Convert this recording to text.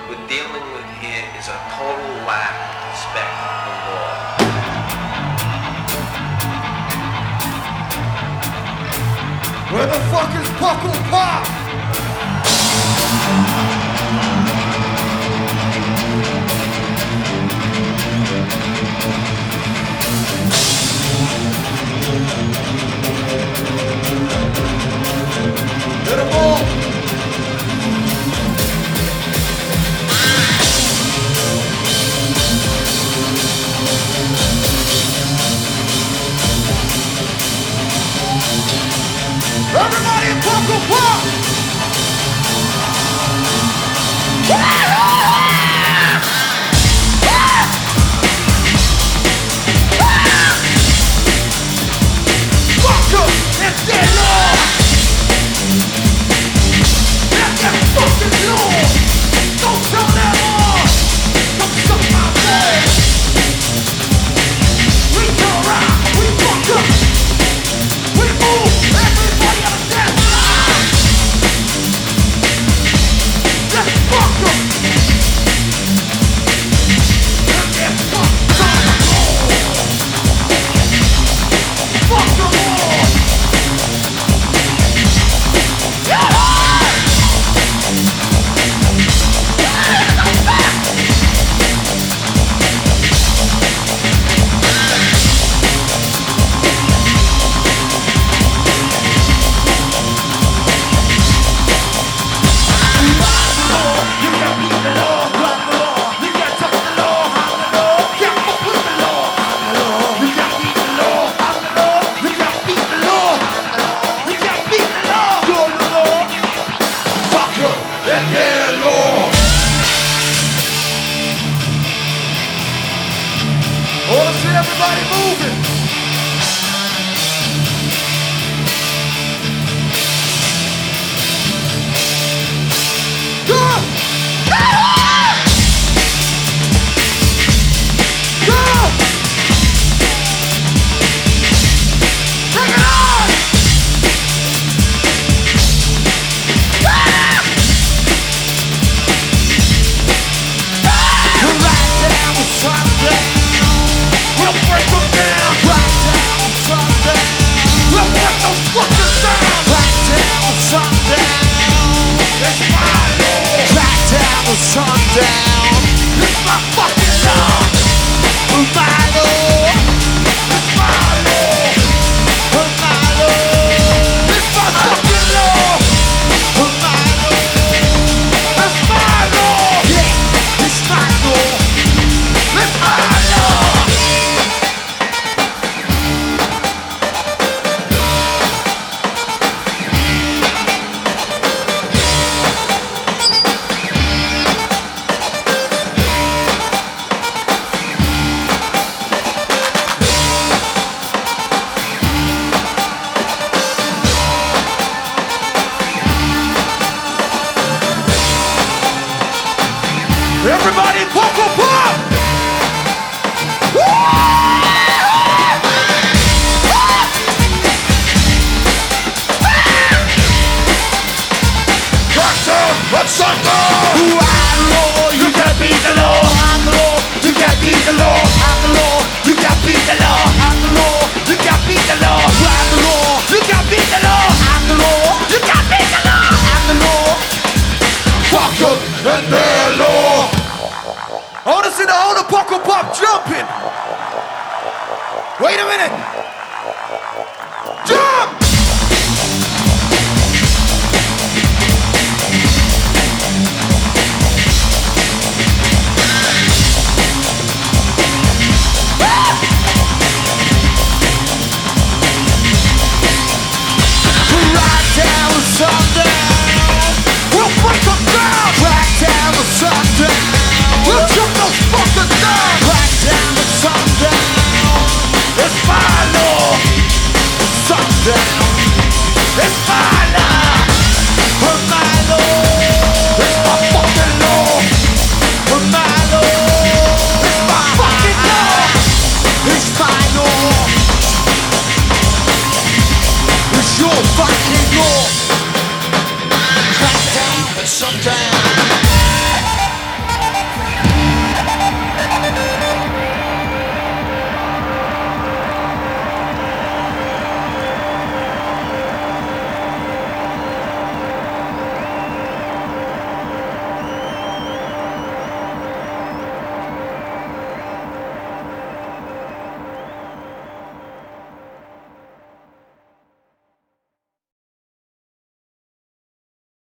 we're dealing with here is a total lack of respect for law. Where the fuck is Puckle Pop? Hit 'em all. Everybody in Puckle Pop! Fuck up and dead law! That's that fucking law! Don't tell that law! Don't suck my balls! We come around, we fuck up! We move everybody on the dance line! Let's fuck up! Let's fuck them all! Fuck them all! Everybody moving! Go! Go! Go! Bring it on! Right down with something. We'll break them down. Right down with something. We'll break those fuckers down. Right down with something. It's my law. Right down with sundown. It's my fucking law. My law. It's my law. My law. It's my fucking law. My law. It's my law. Yeah, it's my law. It's my law. Everybody Puckle Pop! Cartoon, let's sucker! I'm the law, you can't beat the law. I'm the law, you can't beat the law. I'm the law, you can't beat the law. I'm the law, you can't beat the law. I'm the law, you can't beat the law. I'm the law, you can't beat the law. I'm the law. Fuck up and their law. I wanna see the whole of Puckle Pop jumping. Wait a minute.